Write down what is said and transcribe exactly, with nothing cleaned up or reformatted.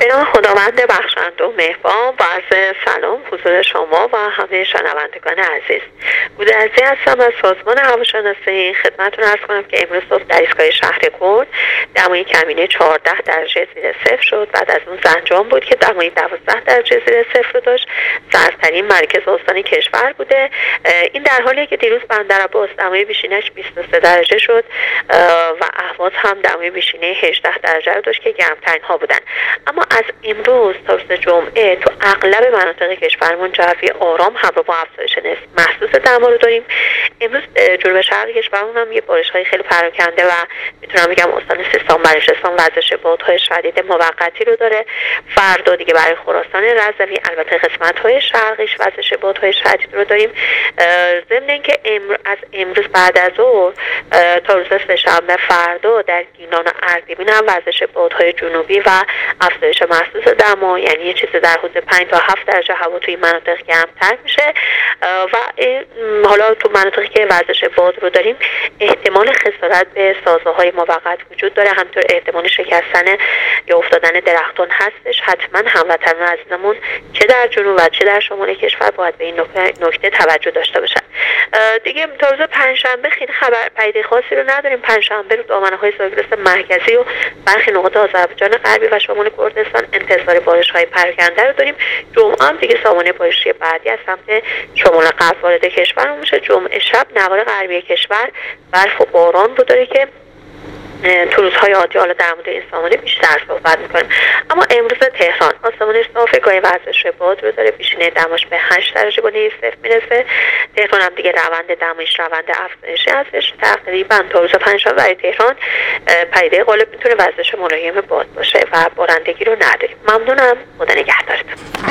نام خداوند بخشنده و مهربان و عرض سلام حضور شما و همه شنوندگان عزیز. بودرزی هستم از سازمان هواشناسی. خدمتتون عرض کنم که امروز صبح در ایستگاه شهر کرد دمای کمینه چهارده درجه زیر صفر شد. بعد از اون زنجان بود که دمای دوازده درجه زیر صفر رو داشت. سردترین مرکز استان کشور بوده. این در حالیه که دیروز بندرعباس دمای بیشینش بیست و سه درجه شد و اهواز هم دمای بیشینه هجده درجه رو داشت که گرمترین ها بودن. اما از امروز تا روز جمعه تو اغلب مناطق کشورمون جوی آرام همراه با افزایش نسبت محسوس دما رو داریم. امروز جنوب شرق کشورمون هم یه بارش‌های خیلی پراکنده و میتونم بگم استان سیستان بلوچستان وزش بادهای شدید موقتی رو داره. فردا دیگه برای خراسان رضوی البته قسمت‌های شرقیش وزش بادهای شدید رو داریم. ضمن اینکه امر... از امروز بعد از ظهر تا روز سه‌شنبه فردا در گیلان و اردبیل هم وزش بادهای جنوبی و افزایش محسوس دما، یعنی یه چیز در حدود پنج تا هفت درجه هوا توی مناطق گرمتر میشه و حالا تو مناطقی که وزش باد رو داریم احتمال خسارت به سازه‌های موقت وجود داره. همینطور احتمال شکستن یا افتادن درختان هستش. حتما هموطنان عزیزمون چه در جنوب و چه در شمال کشور باید به این نکته توجه داشته باشن. دیگه تا روز پنجشنبه خیلی خبر پیدا خاصی رو نداریم. پنجشنبه رو دامنه‌های زاگرس مرکزی و برخی نقاط آذربایجان غربی و شمال کردستان انتظار بارش‌های پراکنده رو داریم. جمعه هم دیگه سامانه بارشی بعدی از سمت شمال غرب وارد کشور میشه. جمعه شب نوار غربی کشور برف و باران رو داره که تو روزهای آتی حالا در مورد این سامانه بیشتر صحبت میکنیم. اما امروز تهران آسمانش صافه، گاهی وزش باد رو داره. بیشینه دماش به هشت درجه با نیل صفر میرسه. تهران هم دیگه روند دمایش روند افزایشی هستش. تقریبا تا روز پنجشنبه برای تهران پدیده غالب میتونه وزش ملایم باد باشه و بارندگی رو نداریم. ممنونم. خدا نگهدارتون.